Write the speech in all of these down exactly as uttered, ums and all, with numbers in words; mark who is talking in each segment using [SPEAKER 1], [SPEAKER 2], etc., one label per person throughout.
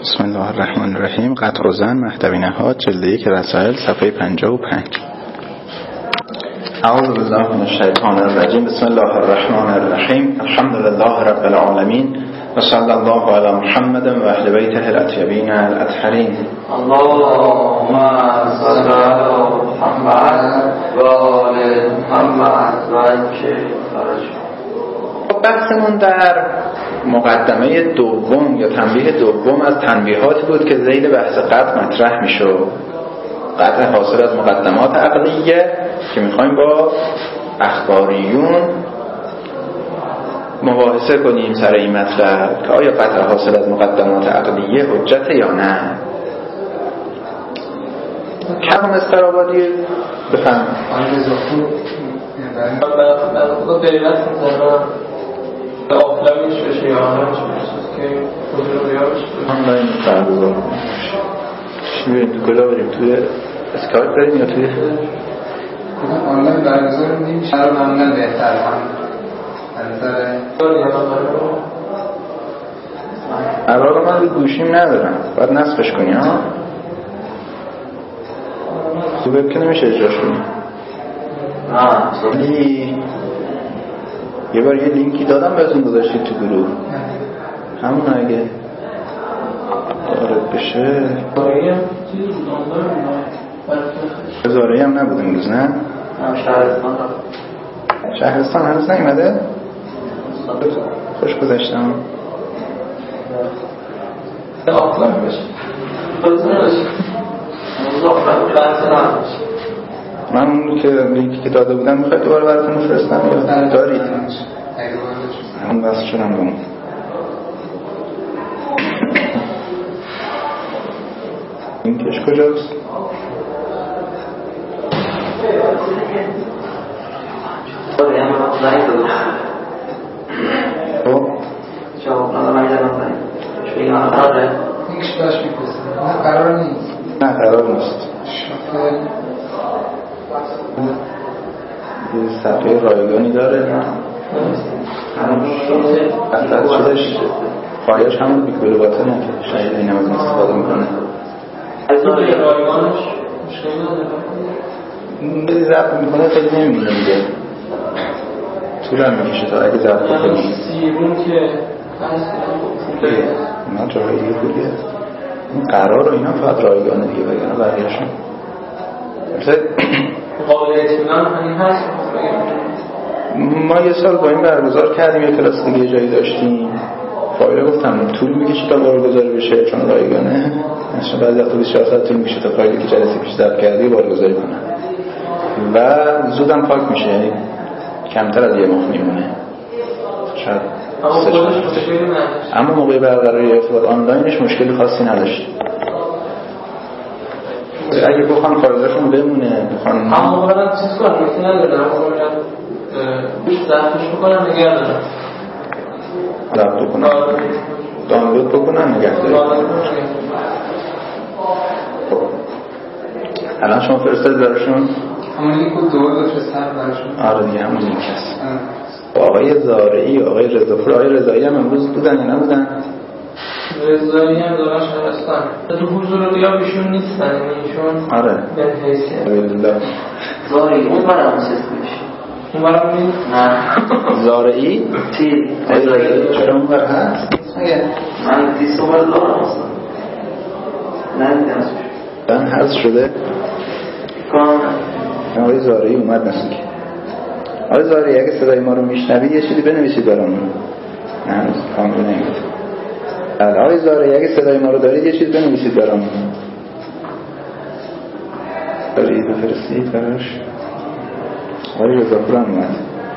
[SPEAKER 1] بسم الله الرحمن الرحیم. قطع و زن مهدوی نهاد جلد یک رسائل صفحه پنجاه و پنج. اعوذ بالله من الشیطان الرجیم. بسم الله الرحمن الرحیم. الحمد لله رب العالمین و صلی الله علی محمد و اهل بیته الاطیبین الاطهرین.
[SPEAKER 2] اللهم صل علی محمد و آل محمد و عجل فرجهم.
[SPEAKER 1] بحثمون در مقدمه دوم یا تنبیه دوم از تنبیهاتی بود که ذیل بحث قطع مطرح میشد. قطع حاصل از مقدمات عقلیه که میخوایم با اخباریون مباحثه کنیم سر این مطلب که آیا قطع حاصل از مقدمات عقلیه حجت یا نه. کم استرابادی بفهم
[SPEAKER 2] خدا دلیلت میزنم آفلامش بشه یا آنهاش بشه که خود رو بیارش بشه
[SPEAKER 1] آنلاین برگزار کنیم. چی بریم تو کلا بریم توی اسکایپ بریم یا توی
[SPEAKER 3] آنلاین برگزار نمیشه. رو معمولا بهتر هم نظر
[SPEAKER 1] قرار من رو گوشیم ندارم باید نصبش کنی ها. خوبه که نمیشه اجراش کنی. ولی یه بار یه لینکی دادم بهتون گذاشتید تو گروه همون اگه وارد بشه. هزاره هم نبود امروز نه؟
[SPEAKER 2] شهرستان
[SPEAKER 1] شهرستان هنوز نیومده؟ خوش گذاشتم.
[SPEAKER 2] آفلام بشه بزنه بشه موضوع آفلام بحث نمیشه.
[SPEAKER 1] من اون که لینکی که داده بودم میخواید دوباره براتون بفرستم یا دارید؟ همون وصل شدم به اون. لینکش کجاست؟ خب
[SPEAKER 2] جواب ندارم میدارم شوی من قراره
[SPEAKER 3] اینکش باش میپسید نه قرار نیست.
[SPEAKER 1] نه قرار نیست.
[SPEAKER 3] شافل
[SPEAKER 1] یه صفحه رایگانی داره همون اصلا شدش خواهیش همون بیکبلو باطنه که شاید این هم از استفاده میکنه.
[SPEAKER 2] از اون رایگانش مشکل نداره
[SPEAKER 1] بدی ضبط میکنه خیلی نمیمونه دیگه طول هم میکشه تا اگه ضبط بکنی
[SPEAKER 2] سیرون که
[SPEAKER 1] اینا جاهای دیگه خوبیه. این قرار و اینا فقط رایگانه دیگه بگنه بقیهشون
[SPEAKER 2] قابل اطمینان همین هست.
[SPEAKER 1] ما یه سال با این برگزار کردیم یه کلاس دیگه یه جایی داشتیم فایل گفتم طول میکشه تا بارگذاری بشه چون رایگانه مثلا بعضی وقتا بیست و چهار ساعت طول میکشه تا فایلی که جلسه پیش ضبط کردی بارگذاری کنن و زودم پاک میشه یعنی کمتر از یه ماه میمونه شاید
[SPEAKER 2] اما خودش مشکلی نداشت.
[SPEAKER 1] اما موقع برقراری ارتباط آنلاینش مشکلی خاصی نداشت. اگه بخوان فایلاشون بمونه بخوان
[SPEAKER 2] اما موقعا چیز کنم میتونن بدارم موقع میاد گوش ضبطش بکنم نگه دارم
[SPEAKER 1] ضبط بکنم دانلود بکنم نگه دارم. الان شما فرستادید براشون
[SPEAKER 3] همون لینک رو دوباره بفرستم براشون.
[SPEAKER 1] آره دیگه همون لینک هست. آقای زارعی آقای رضاپور آقای رضایی هم امروز بودن یا نبودن؟
[SPEAKER 2] رضایی هم دارن شهرستان تو حضور دیگه بیشون نیستن ایشون
[SPEAKER 1] آره
[SPEAKER 2] به حیثیت
[SPEAKER 1] بالله.
[SPEAKER 2] زارعی اون برای همون سیست میشه اون برای همون نه
[SPEAKER 1] زارعی
[SPEAKER 2] تی
[SPEAKER 1] رضایی چرا اون بر هست؟
[SPEAKER 2] من دیست اومد دارم اصلا نه دیدم
[SPEAKER 1] من هست شده؟
[SPEAKER 2] کام
[SPEAKER 1] آقای زارعی اومد نسید که آقای زارعی اگه صدای ما رو میشنوید یه چیزی بنویسید برامون. نه هنوز کامل نمید. بله آقای زارعی اگه صدای ما رو دارید یه چیز بنویسید برامون. دارید بفرستید براش. آقای رضاپور هم اومد.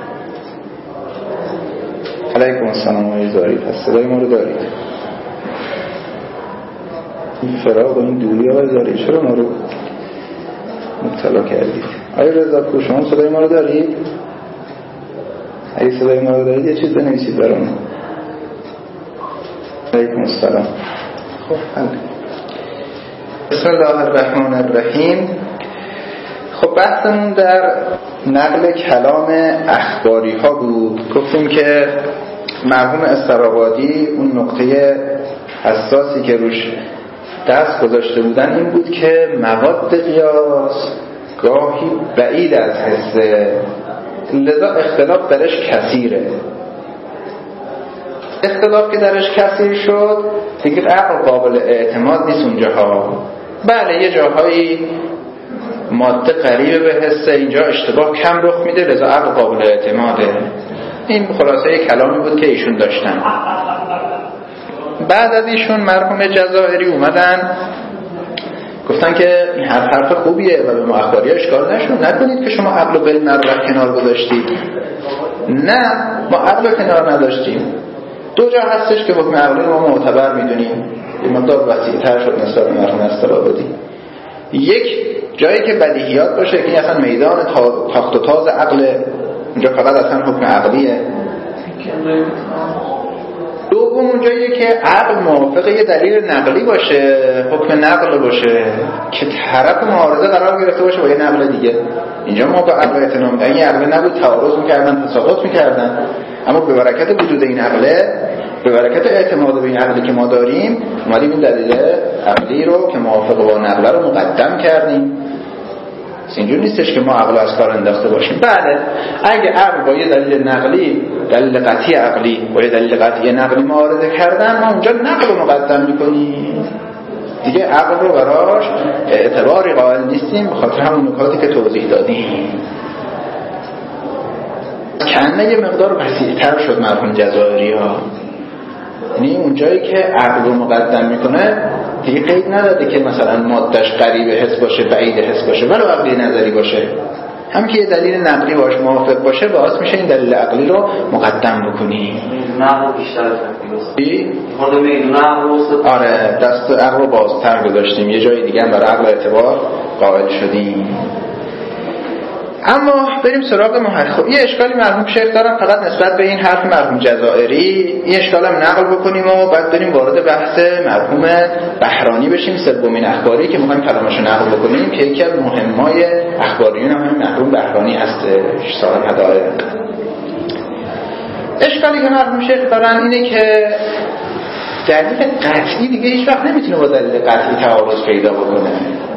[SPEAKER 1] علیکم السلام آقای زارعی پس صدای ما رو دارید. این فراغ و این دوری آقای زارعی چرا ما رو مبتلا کردید؟ آقای رضاپور شما صدای ما رو دارید؟ اگه صدای ما رو دارید یه چیز بنویسید برامون. علیکم السلام. خب حل. بسم الله الرحمن الرحیم. خب بحثمون در نقل کلام اخباری ها بود. گفتیم که مرحوم استرابادی اون نقطه حساسی که روش دست گذاشته بودن این بود که مواد قیاس گاهی بعید از حسه، لذا اختلاف درش کثیره. اختلاف که درش کثیر شد دیگه عقل قابل اعتماد نیست اونجاها. بله یه جاهایی ماده قریبه به حسه، اینجا اشتباه کم رخ میده، لذا عقل قابل اعتماده. این خلاصه کلامی بود که ایشون داشتن. بعد از ایشون مرحوم جزائری اومدن گفتن که این حرف حرف خوبیه و به ما اخباری اشکال نشون نکنید که شما عقل و بالمر رو کنار گذاشتید. نه، ما عقل رو کنار نداشتیم. دو جا هستش که حکم عقلی ما معتبر میدونیم، این مقدار وسیع‌تر شد نسبت به مرحوم استرابادی. یک جایی که بدیهیات باشه که این اصلا میدان تاخت و تاز عقل، اینجا فقط اصلا حکم عقلیه. دوم اونجاییه که عقل موافق یه دلیل نقلی باشه، حکم نقل باشه که طرف معارضه قرار گرفته باشه با یه نقل دیگه. اینجا ما با عقل اعتنا می‌کنیم، این عقل نبود تعارض می‌کردن، تساقط می‌کردن، اما به برکت وجود این عقله، به برکت اعتماد به این عقلی که ما داریم، اومدیم این دلیل عقلی رو که موافق با نقل رو مقدم کردیم. اینجور نیستش که ما عقل از کار انداخته باشیم. بله اگه عقل با یه دلیل نقلی، دلیل قطعی عقلی با یه دلیل قطعی نقلی معارضه کردن، ما اونجا نقل رو مقدم میکنیم دیگه، عقل رو براش اعتباری قائل نیستیم به خاطر همون نکاتی که توضیح دادیم. کنه یه مقدار وسیع‌تر شد مرحوم جزائری ها، یعنی اونجایی که عقل رو مقدم میکنه دیگه قید نداده که مثلا مادهش قریب حس باشه بعید حس باشه ولو عقلی نظری باشه، هم که یه دلیل نقلی باش موافق باشه باعث میشه این دلیل عقلی رو مقدم بکنی.
[SPEAKER 4] نقل بیشتر تفکیک
[SPEAKER 1] چی؟
[SPEAKER 4] خود میدون عقل رو
[SPEAKER 1] آره دست عقل رو بازتر گذاشتیم، یه جای دیگه هم برای عقل اعتبار قائل شدیم. اما بریم سراغ محقق. یه اشکالی مرحوم شیخ دارم فقط نسبت به این حرف مرحوم جزائری، این اشکالم نقل بکنیم و بعد بریم وارد بحث مرحوم بهرانی بشیم، سومین اخباری که می‌خوایم کلامشو نقل بکنیم که یکی از مهمای اخباریون هم مرحوم بهرانی هستش، صاحب هدایق. اشکالی که مرحوم شیخ دارن اینه که دلیل قطعی دیگه هیچ وقت نمیتونه با دلیل قطعی تعارض پیدا بکنه.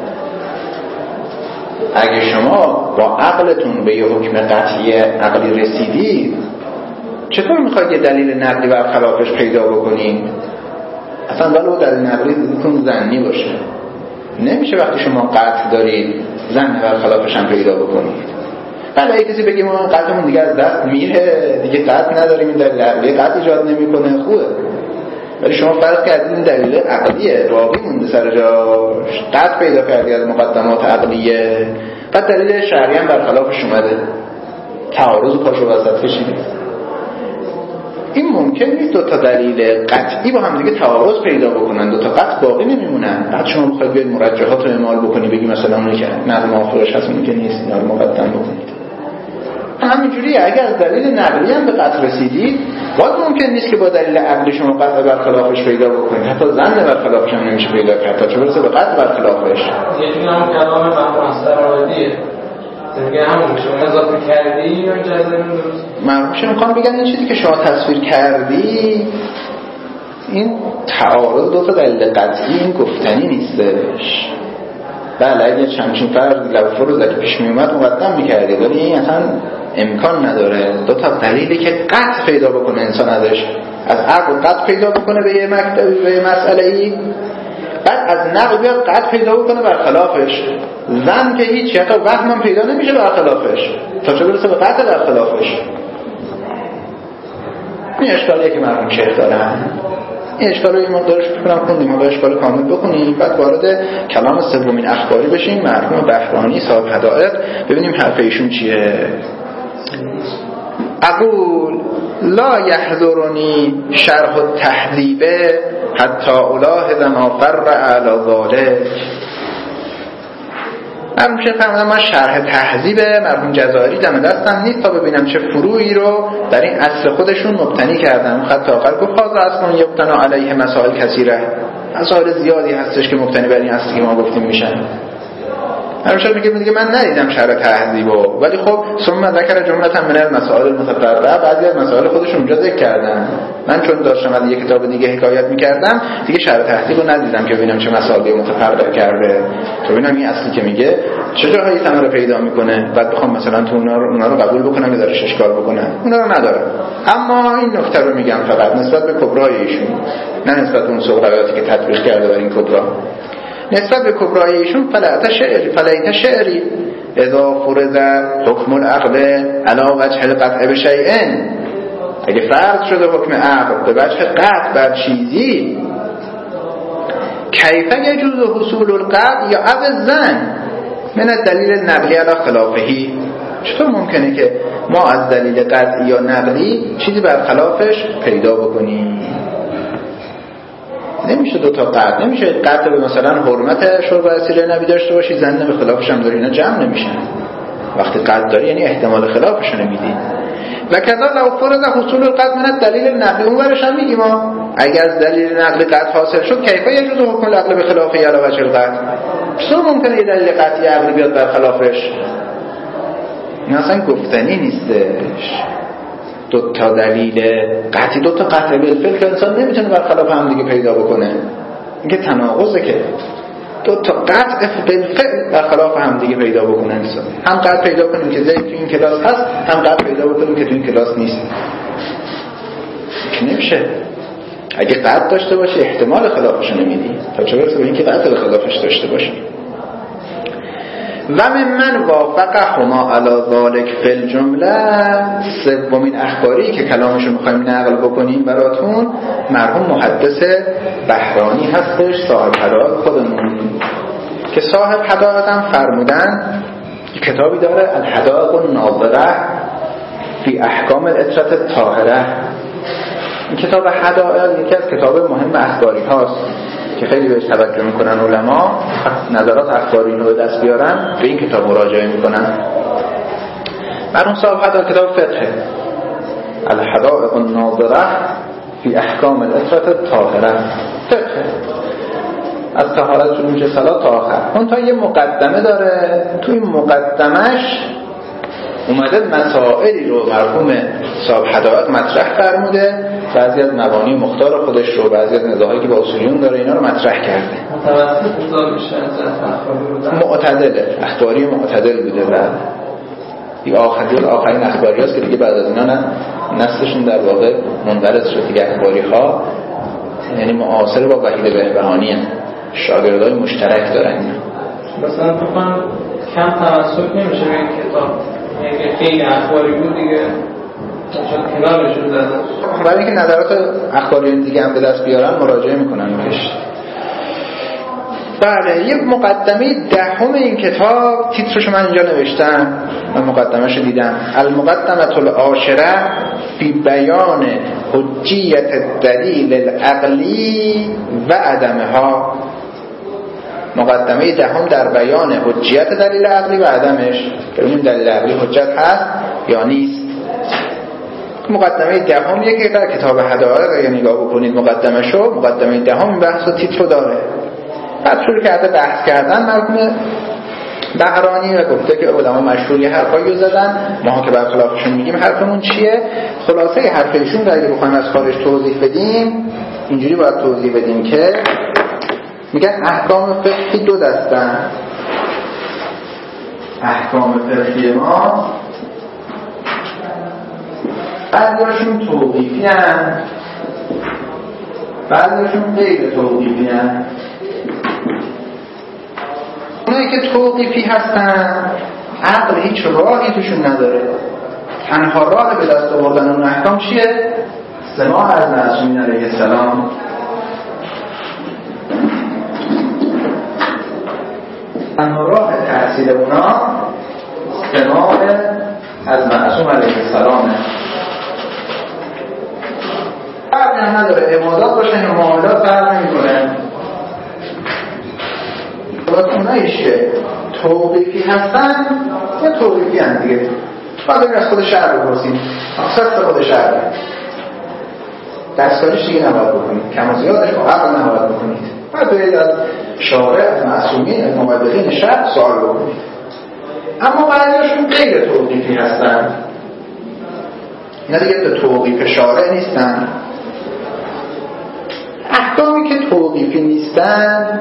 [SPEAKER 1] اگه شما با عقلتون به یه حکم قطعی عقلی رسیدید، چطور میخواید یه دلیل نقلی برخلافش پیدا بکنید؟ اصلا ولو دلیل نقلی دیدتون ظنی باشه نمیشه وقتی شما قطع دارید ظن برخلافش هم پیدا بکنید. بله اگه کسی بگیم ما قطعمون دیگه از دست میره دیگه قطع نداریم، این دلیل عقلی قطع ایجاد نمیکنه، خوبه، ولی شما فرض کردید این دلیل عقلیه باقی مونده سر جاش، قطع پیدا کردی از مقدمات عقلیه، بعد دلیل شرعی هم برخلافش اومده، تعارض پاشو وسط کشیدید. این ممکن نیست دو تا دلیل قطعی با هم دیگه تعارض پیدا بکنن، دو تا قطع باقی نمیمونن. بعد شما بخواید بیاید مرجحات رو اعمال بکنی بگی مثلا اونی که نقل موافقش هست اونی که نیست اینا رو مقدم بکنید. همینجوریه اگر از دلیل نقلی هم به قطع رسیدید باز ممکن نیست که با دلیل عقلی شما قطع برخلافش پیدا بکنید، حتی ظن برخلافش هم نمیشه پیدا کرد تا چه برسه به قطع برخلافش.
[SPEAKER 2] یه جوری هم کلام مرحوم استرابادیه دیگه، همون شما اضافه کردی یا جزایی درست
[SPEAKER 1] مرحوم میخوام بگن این چیزی که شما تصویر کردی این تعارض دو تا دلیل قطعی این گفتنی نیستش. بله اگه چندین فرض لفظ که پیش می اومد مقدم می‌کردی، ولی این اصلا امکان نداره. دو تا دلیلی که قطع پیدا بکنه انسان ازش، از عقل قطع پیدا بکنه به یه مکتبی به یه مسئله‌ای، بعد از نقل بیاد قطع پیدا بکنه برخلافش. ظن که هیچ حتی وهم هم پیدا نمیشه برخلافش تا چه برسه به قطع برخلافش. این اشکالیه که مرحوم شیخ دارن. این اشکال رو این مقدارش بکنم خوندیم، حالا اشکال کامل بکنیم بعد وارد کلام سومین اخباری بشیم، مرحوم بهرانی صاحب هدایق، ببینیم حرف ایشون چیه. اقول لا یحضرنی شرح التهذیب حتی الاحظ ما فرع علی ذلک. مرحوم شیخ فرمودن من شرح تهذیب مرحوم جزائری دم دستم نیست تا ببینم چه فروعی رو در این اصل خودشون مبتنی کردن. خط آخر گفت خاص اصلا یبتنا علیه مسائل کثیره، مسائل زیادی هستش که مبتنی بر این اصلی که ما گفتیم میشن. همیشه میگه میگه من ندیدم شرح تهذیبو، ولی خب ثم ذکر جملة من المسائل المتفرعه، بعضی از مسائل خودشون اونجا ذکر کردن. من چون داشتم از یک کتاب دیگه حکایت میکردم دیگه شرح تهذیبو ندیدم که ببینم چه مسائلی متفرع کرده، تو ببینم این اصلی که میگه چه جاهایی ثمره پیدا میکنه، بعد بخوام مثلا تو اونا رو اونا رو قبول بکنم یا دارش اشکال بکنم، اونا رو ندارم. اما این نکته رو میگم فقط نسبت به کبرای ایشون، نه نسبت به اون سوغراتی که تطبیق کرده بر این کبرا. نسبت به کبرای ایشون فلعت شعری فلیت شعری اذا فرض حکم العقل علی وجه القطع بشیء، اگه فرض شده حکم عقل به وجه قطع بر چیزی، کیف یجوز حصول القطع یا او زن من الدلیل النقلی علی خلافهی، چطور ممکنه که ما از دلیل قطعی یا نقلی چیزی بر خلافش پیدا بکنیم؟ نمیشه دو تا قطع، نمیشه قطع به مثلا حرمت شرب اسیر نبی داشته باشی زن به خلافش هم داری، اینا جمع نمیشن. وقتی قطع داری یعنی احتمال خلافش رو نمیدی. و کذا لو فرض حصول القطع من الدلیل النقلی، اون ورش هم میگیم ما اگر از دلیل نقلی قطع حاصل شد کیف یجوز حکم العقل به خلافه علی وجه القطع، چطور ممکنه یه دلیل قطعی عقلی بیاد بر خلافش؟ این اصلا گفتنی نیستش. دو تا دلیل قطعی، دو تا قطع بالفعل که انسان نمیتونه برخلاف هم دیگه پیدا بکنه، این که تناقضه که دو تا قطع بالفعل برخلاف هم دیگه پیدا بکنه انسان. هم قطع پیدا کنیم که زید تو این کلاس هست، هم قطع پیدا بکنیم که تو این کلاس نیست. که نمیشه. اگه قطع داشته باشه احتمال خلافش نمیدی، تا چه برسه به این که قطع خلافش داشته باشه. و من وافقهما علی ذلک فی الجمله، سومین اخباری که کلامشو میخوایم نقل بکنیم براتون مرحوم محدث بهرانی هستش، صاحب حدائق خودمون، که صاحب حدائق هم فرمودن کتابی داره الحدائق الناظره فی احکام العطرة الطاهره. این کتاب حدائق یکی از کتاب مهم اخباری هاست که خیلی بهش توجه میکنن علما، نظرات اخباری رو به دست بیارن به این کتاب مراجعه میکنن. مرحوم صاحب حدائق کتاب فقه الحدائق الناظره فی احکام العطرة الطاهره، فقه از طهارت شروع میشه صلات تا آخر. اون تا یه مقدمه داره، تو این مقدمش اومده مسائلی رو مرحوم صاحب حدائق مطرح فرموده، بعضی از مبانی مختار خودش رو، بعضی از نزاعی که با اصولیون داره اینا رو مطرح کرده.
[SPEAKER 2] متوسط حساب میشه از
[SPEAKER 1] معتدله، اخباری معتدل بوده. بعد این آخرین آخرین اخباری هست که دیگه بعد از اینا نه نسلشون در واقع منقرض شد دیگه. اخباری ها یعنی معاصر با وحید بهبهانی هم شاگردای مشترک دارن اینا.
[SPEAKER 2] مثلا فکرم کم توسط نمیشه به این کتاب، یعنی خیلی اخباری بود دیگه کنارش رو زدن.
[SPEAKER 1] برای اینکه نظرات اخباری دیگه هم به دست بیارن مراجعه میکنن بهش. بله، یک مقدمه دهم این کتاب، تیترشو من اینجا نوشتم، من مقدمه‌شو دیدم، المقدمه العاشره فی بیان حجیت الدلیل العقلی و عدمها. مقدمه دهم در بیان حجیت دلیل عقلی و عدمش، ببینیم دلیل عقلی حجت هست یا نیست. مقدمه دهم یکی در کتاب حدائق اگه نگاه بکنید مقدمه شو، مقدمه دهم این بحث و تیتر داره. بعد شروع کرده بحث کردن مرحوم بهرانی و گفته که علما مشهوری حرفایی رو زدن، ما که برخلافشون میگیم حرفمون چیه. خلاصه حرف ایشون اگه بخوایم از خارج توضیح بدیم اینجوری باید توضیح بدیم که میگن احکام فقهی دو دستن. احکام فقهی ما بعضیاشون توقیفی هستن، بعضیاشون غیر توقیفی هستن. اونایی که توقیفی هستن عقل هیچ راهی توشون نداره، تنها راه به دست آوردن اون احکام چیه؟ سماع از معصومین علیه السلام. تنها راه تحصیل اونا سماع از معصوم علیه السلامه. فرق هم نداره عبادات باشن یا معاملات، فرق نمی‌کنه. اونایش که توقیفی هستن یا توقیفی هم دیگه باید از خود شهر بپرسیم، مقصد خود شهر دستاریش دیگه نباید بکنید، کم و زیادش با عقل نباید بکنید. باید باید از شارع از معصومین از مبلغین شرع سوال بکنید. اما بعضیشون غیر توقیفی هستن، اینا دیگه به توقیف شارع نیستن. احکامی که توقیفی نیستن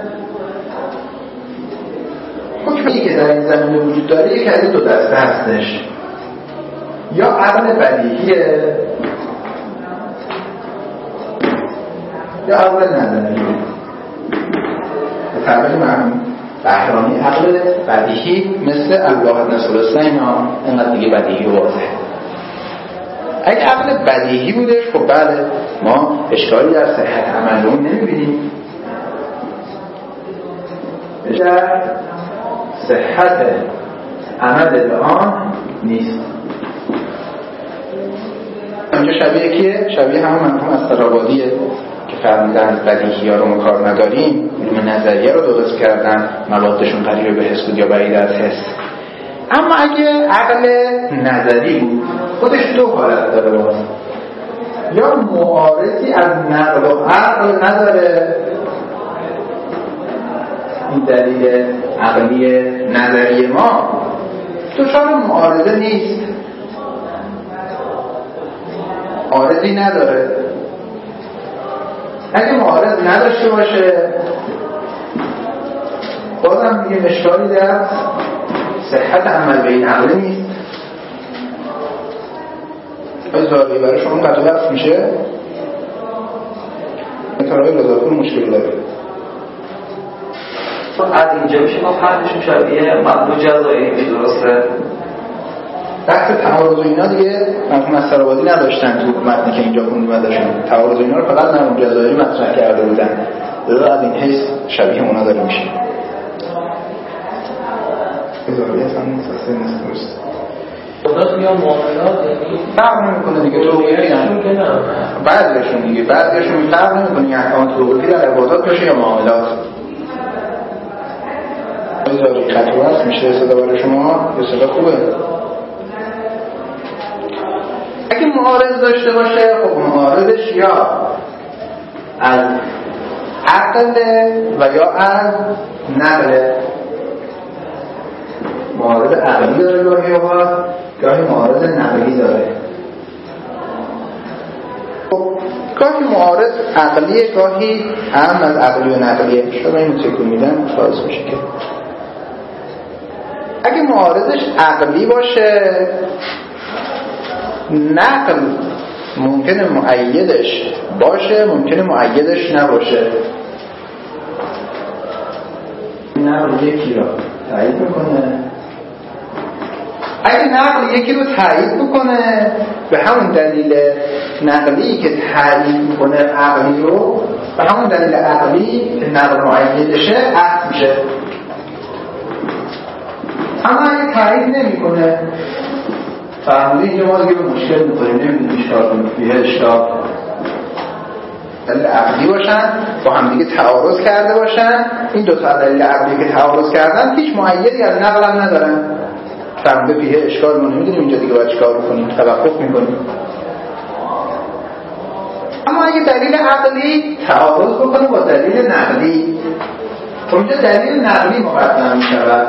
[SPEAKER 1] حکمی که در این زمینه وجود داره یک از دو دسته هستش، یا عقل بدیهیه یا عقل نظریه. به تعبیر مرحوم بهرانی عقل بدیهی مثل الواحد نصر الحسین ها اینقدر دیگه بدیهی واضحه. اگه عقل بدیهی بودش خب بله ما اشکالی در صحت عمل اون نمیبینیم، در صحت عمل به آن نیست. اینجا شبیه کیه؟ شبیه همون مرحوم استرابادیه که فرمودن بدیهی ها رو ما کار نداریم، علوم نظریه رو درست کردن، موادشون قریبه به حس بود یا بعید از حس. اما اگه عقل نظری بود خودش دو حالت داره باز، یا معارضی از نقل و عقل نداره، این دلیل عقلی نظری ما دچار معارضه نیست، معارضی نداره. اگه معارض نداشته باشه بازم دیگه اشکالی در صحت عمل به این عقل نیست. از زاویه برای شما قطع بحث میشه طرحی رضاپور مشکل داره.
[SPEAKER 4] از اینجا میشه ما پردشون شبیه مطلوب جزایی میشه، درسته؟
[SPEAKER 1] بحث تعارض و اینا دیگه مرحوم استرابادی نداشتن تو متنی که اینجا خوندیم ازشون. تعارض و اینا رو فقط مرحوم جزایی مطرح کرده بودن، لذا از این حیث شبیه اونا داره میشه. اضافیت هم مفصل نیست، درست
[SPEAKER 2] خدا یا معاملات یعنی
[SPEAKER 1] فرق نمیکنه دیگه. توقیفی هم بعضیشون دیگه بعضیشون فرق نمیکنه یعنی احکام توقیفی در عبادات باشه یا معاملات. بذاری خطوه هست میشه صدا برای شما یا صدا خوبه؟ اگه معارض داشته باشه خب معارضش یا از عقل و یا از نقل. معارض عقلی داره گاهی اوقات، گاهی معارض نقلی داره. خب گاهی معارض عقلیه، گاهی هم از عقلی و نقلیه. شما اینو تکون میدن خواهد میشه که اگه معارضش عقلی باشه نقل ممکنه مؤیدش باشه، ممکنه مؤیدش نباشه. نقل یکی رو تایید میکنه، اگه نقل یکی رو تایید بکنه به همون دلیل نقلی که تایید میکنه عقلی رو، به همون دلیل عقلی که نقل مؤیدشه عقل میشه. اما اگه تایید نمیکنه فرموده اینجا ما دیگه به مشکل میکنیم، نمیدونیم اشکال کنیم بیه اشکال دلیل عقلی باشن با هم دیگه تعارض کرده باشن. این دو تا دلیل عقلی که تعارض کردن هیچ مؤیدی از نقل هم ندارن. فرموده بیه اشکال ما نمیدونیم اینجا دیگه باید چیکار بکنیم، توقف میکنیم. اما اگه دلیل عقلی تعارض بکنه با دلیل نقلی، اونجا دلیل نقلی مقدم میشود.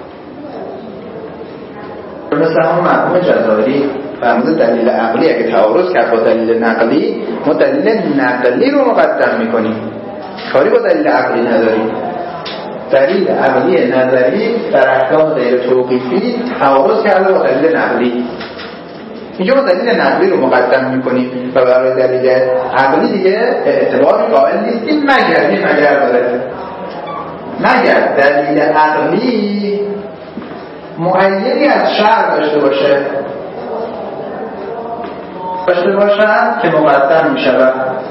[SPEAKER 1] مثل همون مرحوم جزایی فرموده دلیل عقلی اگه تعارض کرد با دلیل نقلی ما دلیل نقلی رو مقدم میکنیم، کاری با دلیل عقلی نداریم. دلیل عقلی نظری در احکام غیر توقیفی تعارض کرده با دلیل نقلی، اینجا ما دلیل نقلی رو مقدم میکنیم و برای دلیل عقلی دیگه اعتباری قائل نیستیم مگر این مگر داره مگر دلیل عقلی مؤیدی از شرع داشته باشه داشته باشن که مقدم می شود.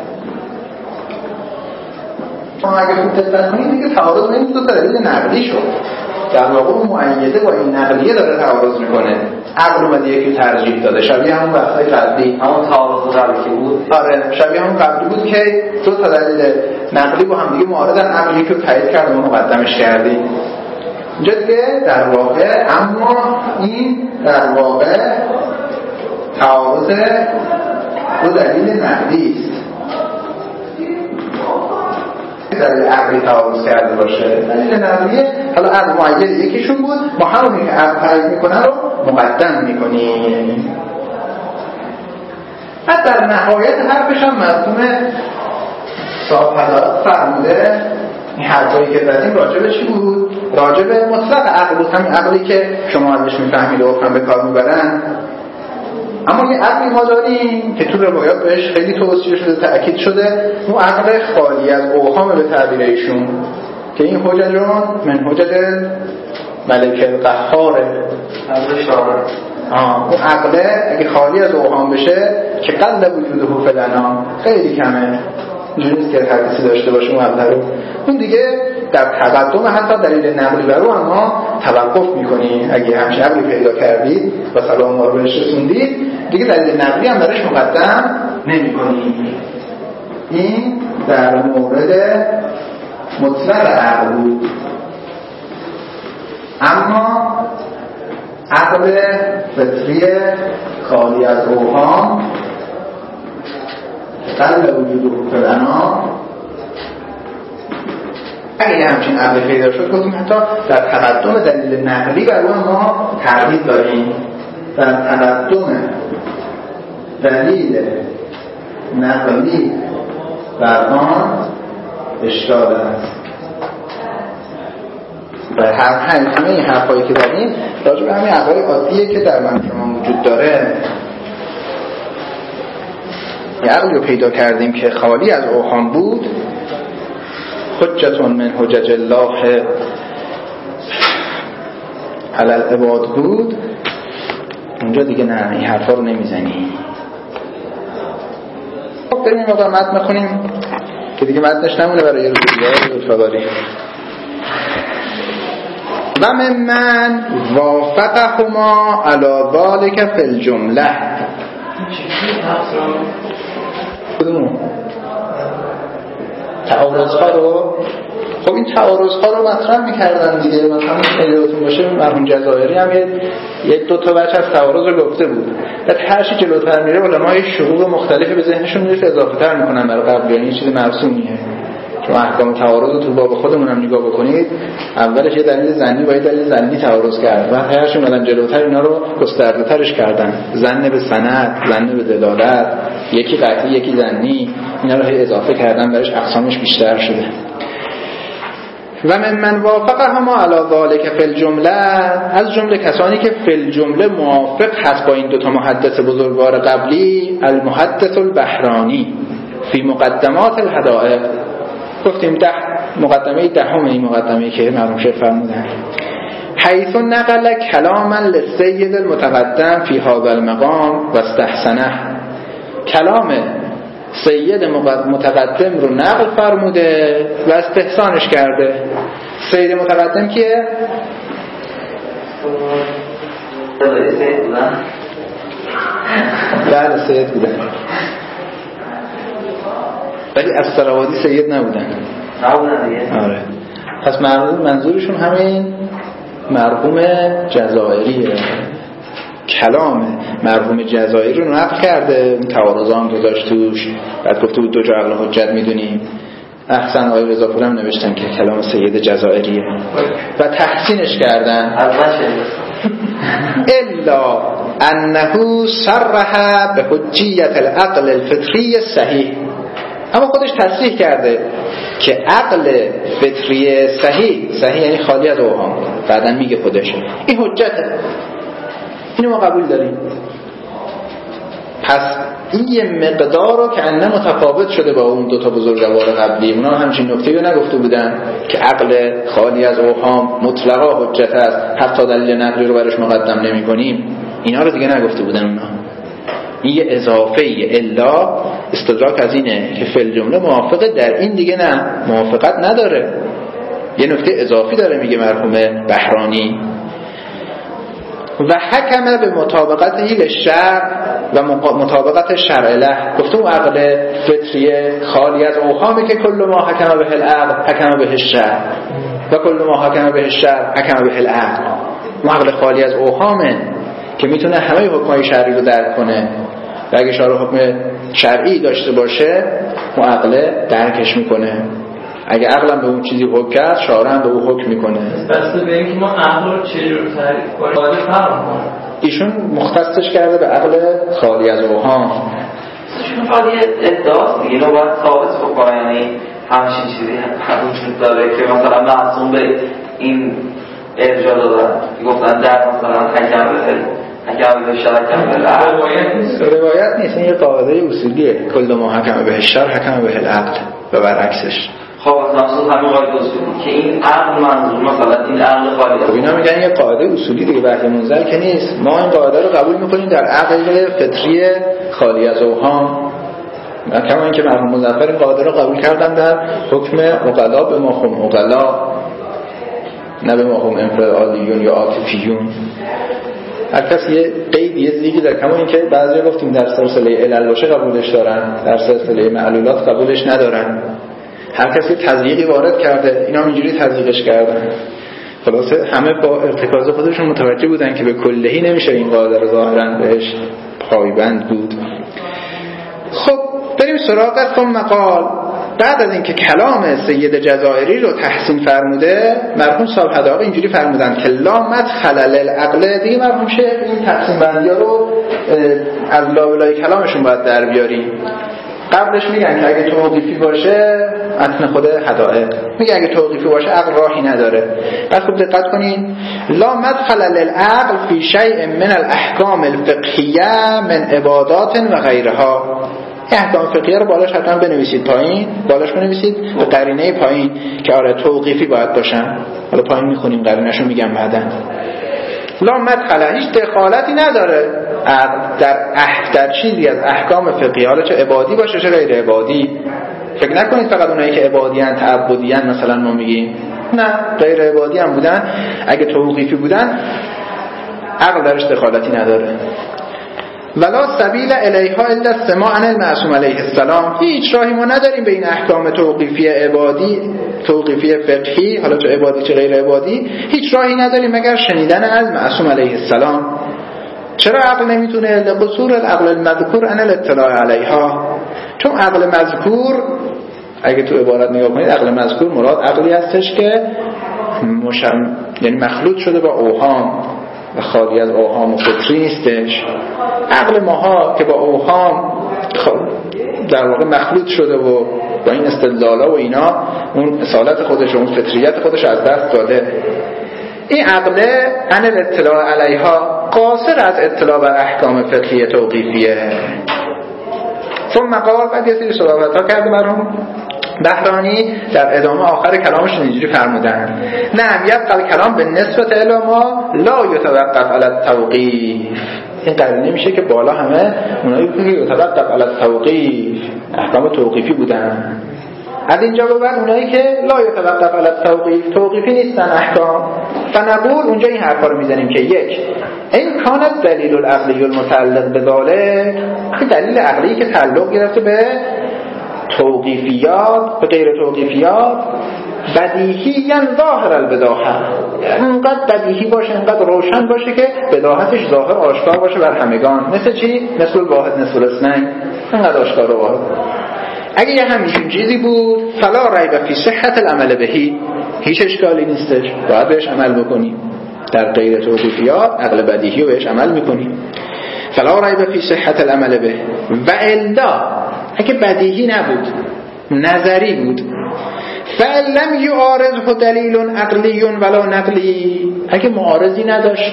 [SPEAKER 1] ما اگه خوب دقت کنید دیگه تعارض نمیشه تا دلیل نقلی شد. در واقع اون مؤیده با این نقلیه داره تعارض میکنه. عقل اومده یکی ترجیح داده، شبیه همون وقتای قبلی،
[SPEAKER 4] همون تعارض قبلی بود.
[SPEAKER 1] آره شبیه همون قبلی بود که دو تا دلیل نقلی با هم دیگه معارضن، عقلی که تایید کرد و مقدمش کردیم. اینجا دیگه در واقع اما این در واقع تعارض دو دلیل نقلی است. دلیل عقلی تعارض کرده باشه. دلیل نقلی حالا عقل معید یکیشون بود، ما همونی که عقل تعیین میکنه رو مقدم میکنیم. بعد در نهایت حرفش هم مرحوم صاحب هدایت فرموده این حرفایی که زدیم راجع به چی بود؟ راجع به مطلق عقل بود، همین عقلی که شما ازش میفهمید و هم به کار میبرن. اما یه عقلی ما داریم که تو روایات بهش خیلی توصیه شده، تأکید شده، اون عقل خالی از اوهام به تعبیر ایشون که این حججون من حجج ملک القهاره. آه اون عقله اگه خالی از اوهام بشه که قل وجوده فلنا خیلی کمه، اینجوری نیست که حدیثی داشته باشه اون عقله رو، اون دیگه در تقدم حتی دلیل نقلی برو اما توقف میکنی. اگه همچین عقلی پیدا کردید و سلام ما رو بهش رسوندید دیگه دلیل نقلی هم برش مقدم نمیکنی. این در مورد مطلق عقل بود. اما عقل فطری خالی از اوهام قلب وجود فلنا، اگه یه همچین عقل پیدا شد گفتیم حتی در تقدم دلیل نقلی برای ما تردید داریم. در تقدم دلیل نقلی بر آن اشکال است. و هر همه این حرفایی که داریم راجع به همین عقل عادیه که در من شما وجود داره. یه عقلی رو پیدا کردیم که خالی از اوهام بود، حجتون من حجج الله علی العباد بود، اونجا دیگه نه این حرفا رو نمیزنی. خب بریم این موقع متن میخونیم که دیگه متنش نمونه برای یه روز دیگه لطفاواری. و من وافقهما علی ذلک فی الجمله. کدوم تعارض‌ها رو؟ خب این تعارض‌ها رو مطرح می‌کردن دیگه. مثلا خیلیاتون باشه مرحوم جزائری هم یک دو تا بچه از تعارض رو گفته بود. بعد هر چی جلوتر میره علماء شروع مختلفی به ذهنشون میرسه اضافه‌تر می‌کنن برای قبلیانی. چیز مرسومیه. چون احکام تعارض رو تو باب خودمون هم نگاه بکنید، اولش یه دلیل ظنی با یه دلیل ظنی تعارض کرد و هرچی اومدن جلوتر اینا رو گسترده‌ترش کردن. ظن به سند، ظن به دلالت، یکی قطعی یکی ظنی، اینا رو هی اضافه کردن، برش اقسامش بیشتر شده. و من من وافقهما علی ذلک فی الجمله، از جمله کسانی که فی الجمله موافق هست با این دو تا محدث بزرگوار قبلی، المحدث البحرانی فی مقدمات الحدائق. گفتیم ده مقدمه دهم این مقدمه که مرحوم شیخ فرمودن، حیث نقل کلاما للسید المتقدم فی هذا المقام و استحسنه. کلام سید متقدم رو نقل فرموده و استحسانش کرده. سید متقدم کیه؟ بله سید بودن، ولی از سراوادی سید نبودن.
[SPEAKER 4] نبودن دیگه.
[SPEAKER 1] آره. پس منظورشون همین مرحوم جزائریه. کلام مرحوم جزائری رو نقل کرده، تعارضان گذاشت توش، بعد گفته بود دو جا عقل حجت میدونیم. احسن آقای رضا پور هم نوشتن که کلام سید جزائریه و تحسینش کردن. الا انه صرح به حجیت العقل الفطری صحیح، اما خودش تصریح کرده که عقل فطری صحیح، صحیح یعنی خالی از اوهام، بعداً میگه خودش این حجته، اینو ما قبول داریم. پس این یه مقدار رو که انه متفاوت شده با اون دوتا بزرگوار قبلی. اونا همچین نکته رو نگفته بودن که عقل خالی از اوهام مطلقا حجت است، حتی دلیل نقلی رو برش مقدم نمی کنیم. اینا رو دیگه نگفته بودن اونا. این یه اضافه ای، الا استدراک از اینه که فی الجمله موافقه، در این دیگه نه موافقت نداره، یه نکته اضافی داره میگه مرحوم بحرانی. و حکمه به مطابقت ایل شرع و مطابقت شرع له. گفتم عقل فطریه خالی از اوهامه که کل ما حکمه به العقل حکمه به الشرع و کل ما حکمه به الشرع حکمه به العقل. اون عقل خالی از اوهامه که میتونه همه حکمای شرعی رو درک کنه و اگه شارع حکم شرعی داشته باشه اون عقل درکش میکنه. اگه عقلم به اون چیزی حکم کرد شارع هم به اون حکم میکنه.
[SPEAKER 2] بسته به اینکه ما عقل رو چجور تعریف کنیم باید فرام کنیم.
[SPEAKER 1] ایشون مختصش کرده به عقل خالی از اوهام.
[SPEAKER 4] ایشون خالی ادعاست دیگه، اینو باید ثابت بکنه، یعنی همچین چیزی هم وجود داره که مثلا معصوم به این ارجاع دادن گفتن در مثلا حکم به حکم به شر حکم به العقل.
[SPEAKER 2] روایت نیست
[SPEAKER 1] روایت نیست، این یه قاعده اصولیه، کل ما حکم به الشر حکم به العقل و برعکسش.
[SPEAKER 4] خب از نفسون همین قاعده اصولی که این عقل منظور مثلا این عقل خالی است.
[SPEAKER 1] اینا میگن یه قاعده اصولی دیگه، وحی منزل که نیست. ما این قاعده رو قبول میکنیم در عقل فطری خالی از اوهام، کما اینکه مرحوم مظفر این قاعده رو قبول کردن در حکم عقلا به مفهوم عقلا، نه به مفهوم انفعالیون یا عاطفیون. هر کس یه قید یه زیگی در، کما اینکه بعضی گفتیم در سلسله علل باشه قبولش دارن، در سلسله معلولات قبولش ندارن. هر کسی تضییقی وارد کرده، اینا هم اینجوری تضییقش کردن. خلاصه همه با ارتکاز خودشون متوجه بودن که به کلهی نمیشه این قاعده رو ظاهرا بهش پایبند بود. خب بریم سراغ ثم قال. بعد از اینکه کلام سید جزائری رو تحسین فرموده، مرحوم صاحب حداقه اینجوری فرمودن که لا مدخل للعقل. دیگه مرحوم شیخ این تقسیم بندی ها رو از لابلای کلامشون باید در بیاریم. قبلش میگن که اگه توقیفی باشه، متن خود حدائق میگه اگه توقیفی باشه عقل راهی نداره. بعد خوب دقت کنین، لا مدخل للعقل فی شیء من الاحکام الفقهیه من عبادات و غیرها. احکام فقهیه رو بالاش حتما بنویسید، پایین بالاش بنویسید به قرینه پایین که آره توقیفی باید باشن. حالا پایین میخونیم قرینه‌شو میگم بعداً. لا مدخل، هیچ دخالتی نداره در اح در چیزی از احکام فقهی، حالا چه عبادی باشه چه غیر عبادی. فکر نکنید فقط اونایی که عبادی ان تعبدی ان مثلا ما میگیم، نه غیر عبادی هم بودن اگه توقیفی بودن عقل درش دخالتی نداره. ولا سبیل الیها الا السماع عن المعصوم علیه السلام. هیچ راهی ما نداریم به این احکام توقیفی عبادی، توقیفی فقهی، حالا چه عبادی چه غیر عبادی، هیچ راهی نداریم مگر شنیدن از معصوم علیه السلام. چرا عقل نمیتونه؟ لقصور العقل المذکور عن الاطلاع علیها. چون عقل مذکور، اگه تو عبارت نگاه کنید، عقل مذکور مراد عقلی هستش که مشم، یعنی مخلوط شده با اوهام و خالی از اوهام و فطری نیستش. عقل ماها که با اوهام در واقع مخلوط شده و با این استدلالا و اینا اون اصالت خودش و اون فطریت خودش از دست داده. این عقل عن الاطلاع علیها قاصر از اطلاع بر احکام فقهی توقیفیه. ثم قال، بعد یه سری صحبت ها کرده برام بهرانی در ادامه آخر کلامشون اینجوری فرمودن: نعم یبقى کلام به نسبت الی ما لا یتوقف علی التوقیف. این قرینه میشه که بالا همه اونایی که یتوقف علی التوقیف احکام توقیفی بودن، از اینجا به بعد اونایی که لا یتوقف علی التوقیف توقیفی نیستن احکام. فنقول اونجا این حرفا رو میزنیم که یک، این کانت دلیل العقلی المتعلق به ذالک، دلیل عقلی که تعلق گرفته به توقیفیات به غیر توقیفیات، بدیهی ظاهر البداهه، انقدر بدیهی باشه، انقدر روشن باشه که بداهتش ظاهر آشکار باشه بر همگان. مثل چی؟ مثل واحد نصف الاثنین، انقدر آشکار و واحد. اگه یه همچین چیزی بود فلا ریب فی صحت العمل بهی، هیچ اشکالی نیستش، باید بهش عمل بکنیم. در غیر توقیفیات عقل بدیهی رو بهش عمل میکنیم. فلا ریب فی صحت العمل به. و الا اگه بدیهی نبود، نظری بود، فلم یعارضه دلیل عقلی ولا نقلی، اگه معارضی نداشت،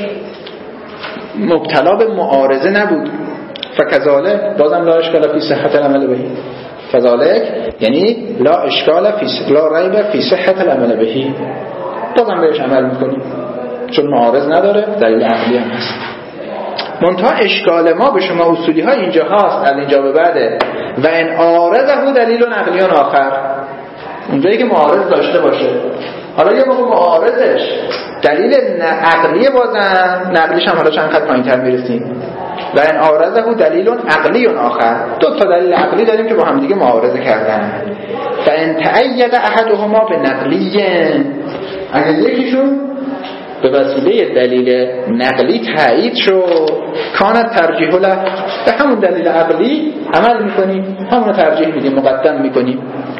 [SPEAKER 1] مبتلا به معارضه نبود، فکذالک بازم لا اشکال فی صحت العمل به. فذالک یعنی لا اشکال فی لا ریب فی صحت العمل به، بازم بهش عمل میکنیم چون معارض نداره، دلیل عقلی هم هست. منتها اشکال ما به شما اصولی ها اینجا هست، از اینجا به بعده. و ان عارضه دلیل عقلی آخر، اونجایی که معارض داشته باشه. حالا یه موقع معارضش دلیل عقلی بازن، نقلیش هم حالا چند خط پایین تر میرسیم. و ان عارضه دلیل عقلی آخر، دو تا دلیل عقلی داریم که با هم دیگه معارضه کردن. و ان تأید احدهما به نقلی، اگر یکیشون به وسیله دلیل نقلی تایید شد، کانت ترجیح له، به همون دلیل عقلی عمل میکنیم، همون ترجیح میدیم، مقدم میکنیم.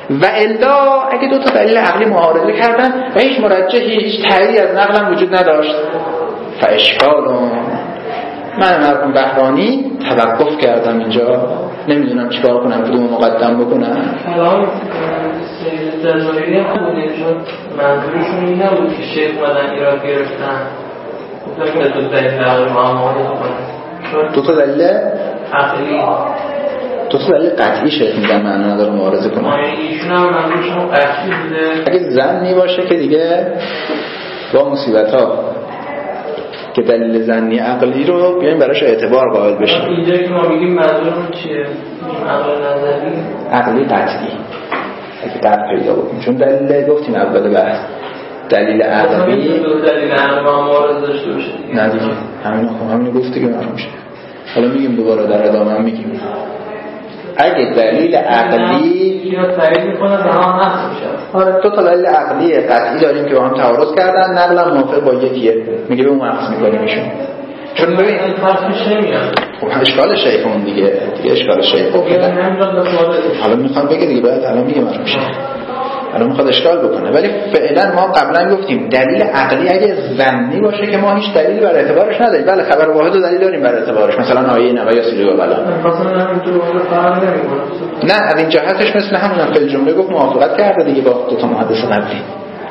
[SPEAKER 1] و الا اگه دو تا دلیل عقلی معارضه کردن و هیچ مرجحی هیچ تاییدی از نقلم وجود نداشت، فاشکالون، من مرحوم بهرانی توقف کردم اینجا، نمیدونم چیکار کنم، کدوم مقدم بکنم.
[SPEAKER 2] کلام سید جزایری هم بوده، چون منظورشون این نبود که شیخ اومدن ایراد گرفتن گفتن که دو تا دلیل عقلی معارضه کنن،
[SPEAKER 1] دو تا دلیل
[SPEAKER 2] عقلی
[SPEAKER 1] دو تا دلیل قطعی شیخ میگن معنا نداره معارضه کنن.
[SPEAKER 2] ایشون هم منظورشون قطعی بوده.
[SPEAKER 1] اگه ظنی باشه که دیگه با مصیبت ها که دلیل ظنی عقلی رو بیایم براش اعتبار قائل بشیم.
[SPEAKER 2] اینجا که ما میگیم منظورمون چیه؟ عقل نظری
[SPEAKER 1] عقلی قطعی اگه قطع پیدا بکنیم، چون دلیل گفتیم اول بحث دلیل عقلی
[SPEAKER 2] دو دلیل عقلی با معارضه داشته باشه
[SPEAKER 1] نه دیگه، همین خب همین گفتی که معلوم میشه. حالا میگیم دوباره در ادامه هم میگیم اگه دلیل عقلی
[SPEAKER 2] یا تایید میکنه به هم نقص میشه.
[SPEAKER 1] آره دو تا دلیل عقلی قطعی داریم که با هم تعارض کردن، نقلا موافق با یکیه، میگه به اون عکس میکنیم ایشون، چون ببین
[SPEAKER 2] فرقش نمیاد.
[SPEAKER 1] خب اشکال شیخ اون دیگه دیگه اشکال شیخ خب حالا میخوام بگه دیگه بعد الان میگه معلوم میشه، الان میخواد اشکال بکنه. ولی فعلا ما قبلا گفتیم دلیل عقلی اگه ظنی باشه که ما هیچ دلیلی بر اعتبارش نداریم، بله خبر واحد و دلیل داریم بر اعتبارش، مثلا آیه نبی یا سیره و بلا، نه از این جهتش مثل همون فعل جمله گفت موافقت کرده دیگه با دو تا محدث قبلی.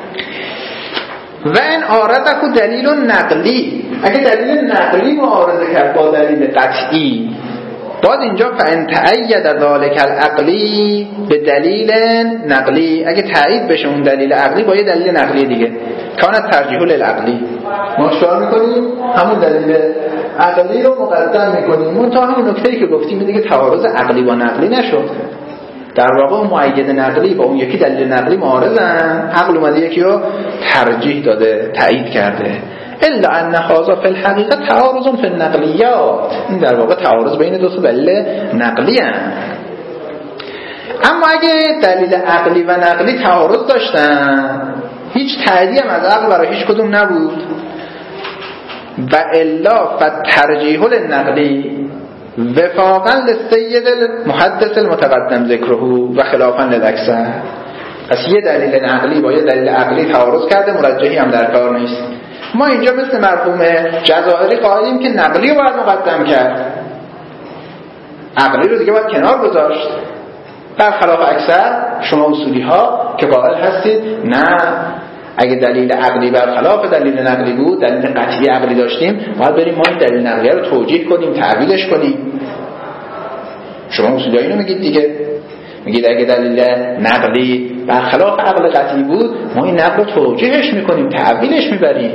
[SPEAKER 1] و این آرده که دلیل نقلی، اگه دلیل نقلی معارضه کرد با دلیل قطعی، باز اینجا فان تأید ذلک العقلی به دلیل نقلی، اگه تایید بشه اون دلیل عقلی با یه دلیل نقلی دیگه، کانت ترجیح للعقلی، ما چیکار میکنیم؟ همون دلیل عقلی رو مقدم میکنیم. اون تا همون نکته‌ای که گفتیم دیگه تعارض عقلی با نقلی نشد، در واقع اون مؤید نقلی با اون یکی دلیل نقلی معارضن، عقل اومده یکی رو ترجیح داده، تایید کرده. الا ان هذا فی الحقیقه تعارض فی النقلیات، این در واقع تعارض بین دو تا دلیل نقلی هست. اما اگه دلیل عقلی و نقلی تعارض داشتن، هیچ تاییدی هم از عقل برای هیچ کدوم نبود، و الا فترجیح للنقلی وفاقا للسید المحدث المتقدم ذکره و خلافا للاکثر. پس یه دلیل نقلی با یه دلیل عقلی تعارض کرده، مرجحی هم در کار نیست. ما اینجا مثل مرحوم جزائری قائلیم که نقلی رو باید مقدم کرد، عقلی رو دیگه باید کنار گذاشت، برخلاف اکثر شما اصولی ها که قائل هستید نه، اگه دلیل عقلی برخلاف دلیل نقلی بود، دلیل قطعی عقلی داشتیم، باید بریم ما این دلیل نقلی رو توجیه کنیم، تعویلش کنیم. شما اصولی ها اینو میگید دیگه، میگید اگه دلیل نقلی برخلاف عقل قطعی بود، ما این نقل رو توجیهش میکنیم، تعویلش میبریم.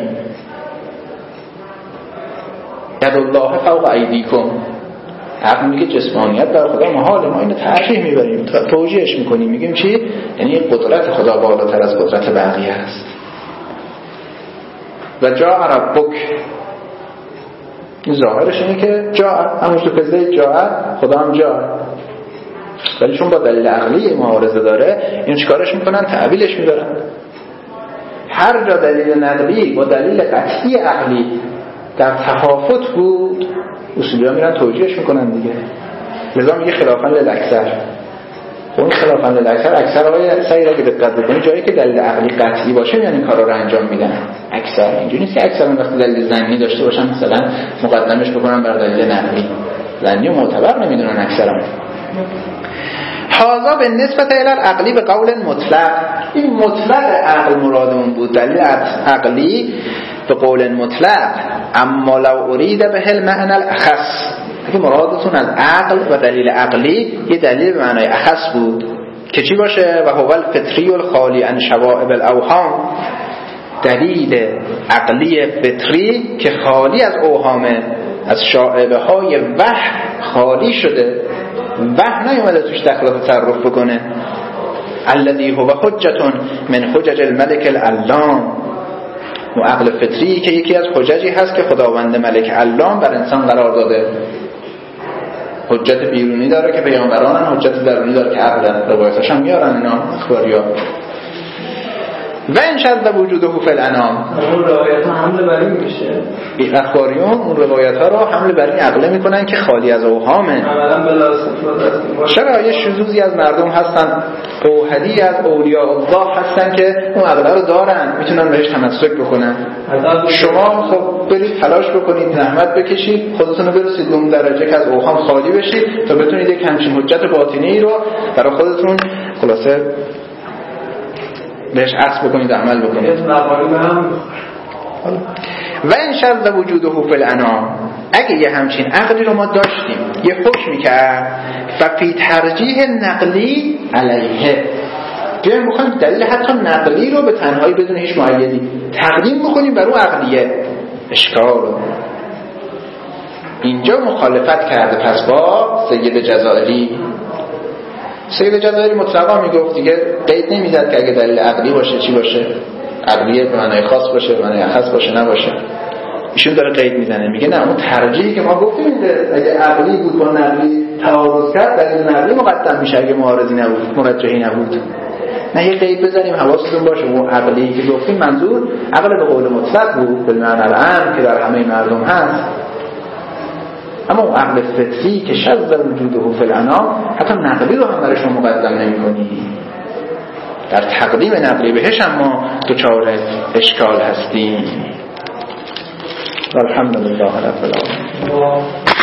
[SPEAKER 1] ید الله فوق ایدیکم، عقل میگه جسمانیت در خدا محاله، ما اینو ترجیح میبریم، توجیهش میکنیم، میگیم چی؟ یعنی قدرت خدا بالاتر از قدرت بقیه است. و جاء ربک، این ظاهرش اینه که جاء همون تو فضله جاء، خدا هم جاء، ولی چون با دلیل عقلی معارضه داره، این چیکارش میکنن؟ تعویلش میبرن. هر جا دلیل نقلی با دلیل قطعی عقلی در تفاوت بود، اصولی ها میرن توجیهش میکنن دیگه. لذا میگه خلافاً للاکثر. اون خلافاً للاکثر، اکثر های سعی را که دقت بکنید جایی که دلیل عقلی قطعی باشه یعنی این کارا رو انجام میدن. اکثر اینجوری نیست که اکثر وقتی دلیل ظنی داشته باشن مثلا مقدمش بکنن بر دلیل نقلی، ظنی و معتبر نمیدونن اکثرا. هذا به نسبت العقلی به قول مطلق، این مطلق عقل مرادمون بود، دلیل عقلی به قول مطلق. اما لو ارید به المعنى الاخص، اگه مرادتون از عقل و دلیل عقلی یه دلیل به معنای اخص بود که چی باشه؟ و هو الفطری الخالی عن شوائب الاوهام، دلیل عقلی فطری که خالی از اوهامه، از شائبه های وهم خالی شده، وهم نیومده توش دخل و تصرف بکنه. الذی هو حجة من حجج الملك العلام، و عقل فطری که یکی از حججی هست که خداوند ملک علام بر انسان قرار داده. حجت بیرونی داره که پیامبران، حجت درونی داره که عقل، روایتاش هم میارن اینا اخباریا. و این شد وجوده فی الانام.
[SPEAKER 2] اون روایت ها حمله بر این میشه.
[SPEAKER 1] این اخباریون اون روایت ها رو حمله بر این عقله میکنن که خالی از اوهامه.
[SPEAKER 2] عملا بلا استفاده است.
[SPEAKER 1] چرا یه شذوذی از مردم هستن، اوحدی از اولیاء الله هستن که اون عقله رو دارن، میتونن بهش تمسک بکنن. شما خب برید تلاش بکنید، زحمت بکشید، خودتون رو برسید به اون درجه که از اوهام خالی بشید تا بتونید یک همچین حجت باطنی رو برای خودتون خلاصه بهش عکس بکنید، عمل بکنید. و این شرط وجوده فی الانام، اگه یه همچین عقلی رو ما داشتیم یه حکمی کرد ففی ترجیح نقلی علیه، بیایم بخوایم دلیل حتی نقلی رو به تنهایی بدون هیچ معیدی تقدیم بکنیم بر اون عقلیه، اشکال اینجا مخالفت کرده پس با سید جزائری. سید جزائری مطلقا میگفت دیگه قید نمیزد که اگه دلیل عقلی باشه چی باشه، عقلیه به معنای خاص باشه به معنای خاص باشه نباشه. ایشون داره قید میزنه، میگه نه اون ترجیحی که ما گفتیم اگه عقلی بود با نقلی تعارض کرد دلیل نقلی مقدم میشه اگه معارضی نبود مرجحی نبود. نه یه قید بزنیم حواستون باشه اون عقلی که گفتیم منظور عقل به قول مطلق بود به معنی الان که در همه مردم هست، اما اون عقل فطری که شذ وجوده فی الانام حتی نقلی رو هم برای شما مقدم نمی‌کنی، در تقدیم نقلی بهش اما دچار اشکال هستیم. الحمدلله رب العالمین.